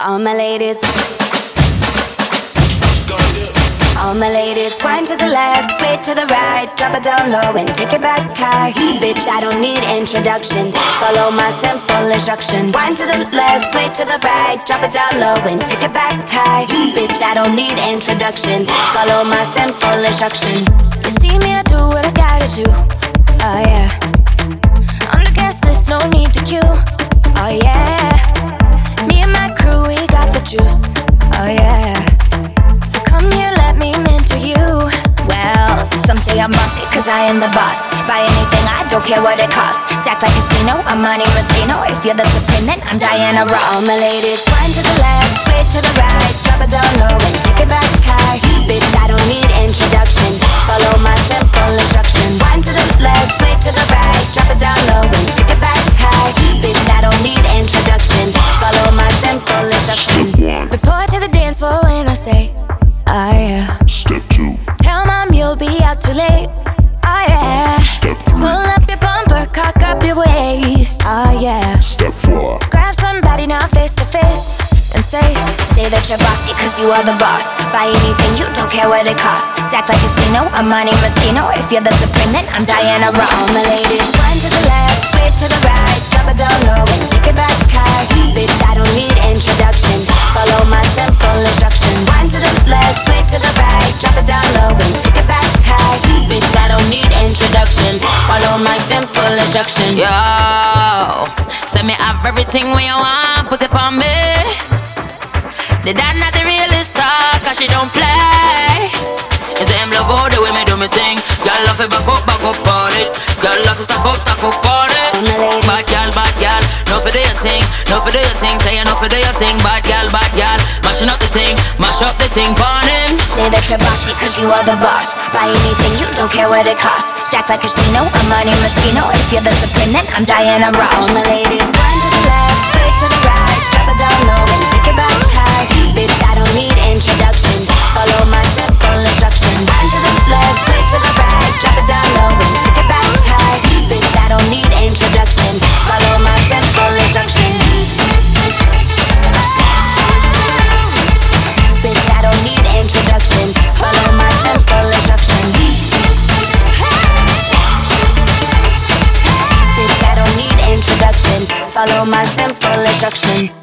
All my ladies, all my ladies, wind to the left, sway to the right, drop it down low and take it back high. Bitch, I don't need introduction, follow my simple instruction. Wind to the left, sway to the right, drop it down low and take it back high. Bitch, I don't need introduction, follow my simple instruction. You see me, I do what I gotta do, oh yeah. On the gas list, no need to queue, oh yeah. Me and my crew, we got the juice, oh yeah. So come here, let me mentor you. Well, some say I'm bossy, cause I am the boss. Buy anything, I don't care what it costs. Stack like casino, I'm Monte Moschino. If you're the supreme, then I'm Diana Ross. All my ladies, wind to the left, sway to the right, drop it down low and take it back high. Bitch, I don't need introduction, follow my simple instruction. Wind to the left, sway to the right, drop it down low and take it back high. Bitch, I don't need introduction, follow my simple instruction. Report to the dance floor when I say, oh yeah. Step 2. Tell mom you'll be out too late, oh yeah. Step 3. Pull up your bumper, cock up your waist, oh yeah. Step 4. Grab somebody now face to face and say that you're bossy, cause you are the boss. Buy anything, you don't care what it costs. Stack like casino, I'm Monte Moschino. If you're the supreme, then I'm Diana Ross. All my ladies, wind to the left, sway to the right, drop it down low and take it back high. Bitch, I don't need introduction, follow my simple instruction. Wind to the left, sway to the right, drop it down low and take it back high. Bitch, I don't need introduction, follow my simple instruction. Yo, say me have everything when you want, put it on me. The dad not the realest star, cause she don't play. You say him love all the way me do me thing. Y'all love it back up on it. Y'all love it stack up on it. Bad gal, no for do your thing, no for do your thing. Say you no for do your thing, bad gal, mashing up the thing, mash up the thing, pon him. Say that you're bossy, cause you are the boss. Buy anything, you don't care what it costs. Stack like casino, I'm Monte Moschino. If you're the supreme, then I'm Diana Ross. All my ladies, wind to the left, sway to the right, drop it down low and take it back high. Bitch, I don't need introduction, follow my simple instruction. Wind to the left, sway to the right, drop it down low and take it back high. Bitch, I don't need introduction, follow my simple instruction. Bitch, I don't need introduction, follow my simple instruction. Bitch, I don't need introduction, follow my simple instruction.